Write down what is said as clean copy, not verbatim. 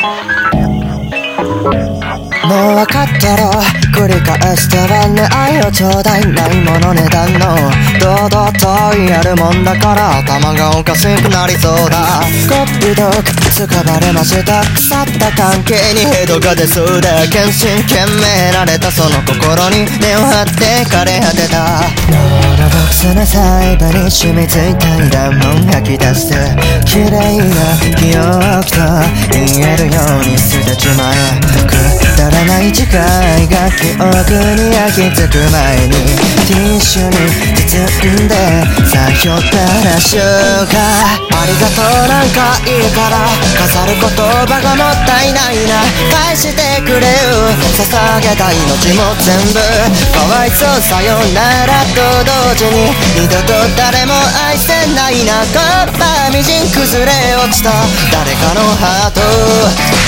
もう分かったろ、繰り返してはね、愛をちょうだい。ないものねだんの堂々と言えるもんだから、頭がおかしくなりそうだ。こっぴどく使われました。腐った関係にヘドが出そうだ。献身懸命られたその心に根を張って枯れ果てた。ノーラボックスな細部に染みついたいらんもん吐き出して、綺麗な記憶と言えるように捨てちまえ。くだらない誓いが記憶に焼き付く前に、ティッシュに包んでさよならしようか。ありがとうなんかいいから飾る言葉がもったいないな。返してくれよ、捧げた命も全部。かわいそうさよならと同時に二度と誰も愛せないな。コッパみじん崩れ落ちた誰かのハート